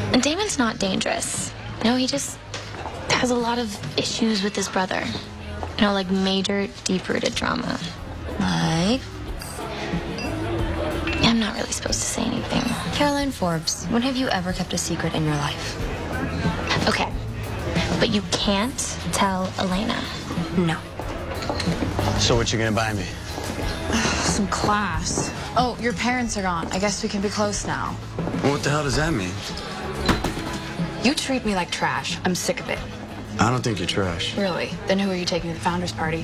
And Damon's not dangerous. You know, he just has a lot of issues with his brother. You know, like major, deep-rooted drama. Like? I'm not really supposed to say anything. Caroline Forbes, when have you ever kept a secret in your life? Okay. But you can't tell Elena. No. So what you gonna buy me? Some class. Oh, your parents are gone. I guess we can be close now. Well, what the hell does that mean? You treat me like trash. I'm sick of it. I don't think you're trash. Really? Then who are you taking to the founders party?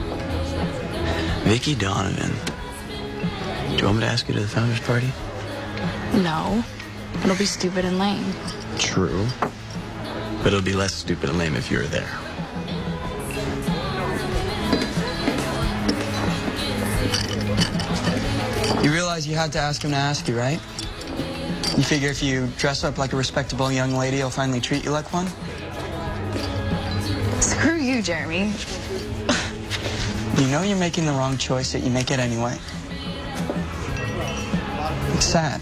Vicky Donovan. Do you want me to ask you to the founders party? No. It'll be stupid and lame. True. But it'll be less stupid and lame if you're there. You realize you had to ask him to ask you, right? You figure if you dress up like a respectable young lady, he'll finally treat you like one? Screw you, Jeremy. You know you're making the wrong choice, yet you make it anyway. It's sad.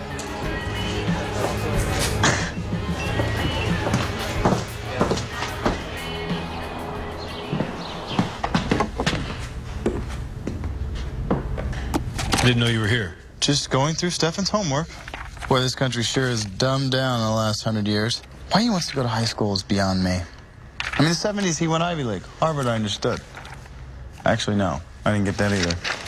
I didn't know you were here. Just going through Stefan's homework. Boy, this country sure has dumbed down in the last 100 years. Why he wants to go to high school is beyond me. I mean, the 70s, he went Ivy League. Harvard, I understood. Actually, no. I didn't get that either.